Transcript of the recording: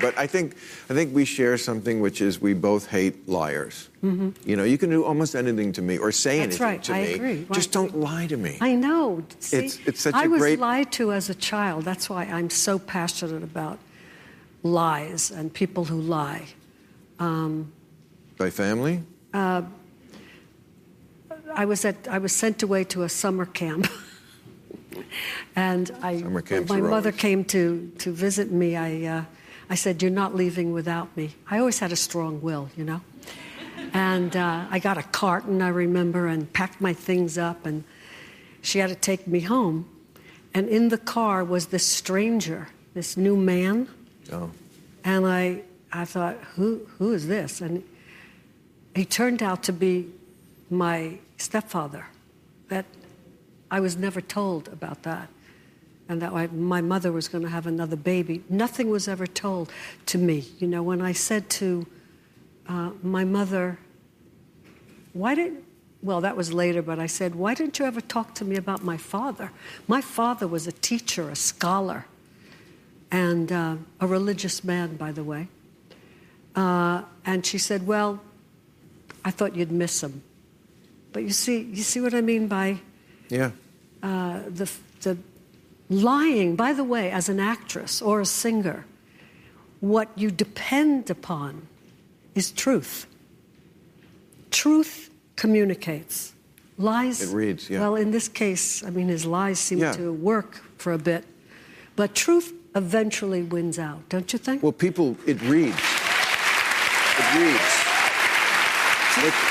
But I think we share something, which is we both hate liars. Mm-hmm. You know, you can do almost anything to me or say anything to me. I agree. Just don't lie to me. I know. See, it's such a great... I was lied to as a child. That's why I'm so passionate about lies and people who lie. By family? I was sent away to a summer camp. And when my mother came to visit me, I said, "You're not leaving without me." I always had a strong will, you know. And I got a carton, I remember, and packed my things up, and she had to take me home. And in the car was this stranger, this new man. Oh. And I thought, who is this? And he turned out to be my stepfather. That I was never told about that. And that my mother was going to have another baby. Nothing was ever told to me. You know, when I said to my mother, that was later, but I said, why didn't you ever talk to me about my father? My father was a teacher, a scholar, and a religious man, by the way. And she said, well, I thought you'd miss him. But you see what I mean by... Yeah. The lying, by the way, as an actress or a singer, what you depend upon is truth. Truth communicates. Lies... It reads, yeah. Well, in this case, I mean, his lies seem to work for a bit. But truth eventually wins out, don't you think? Well, it reads. It reads.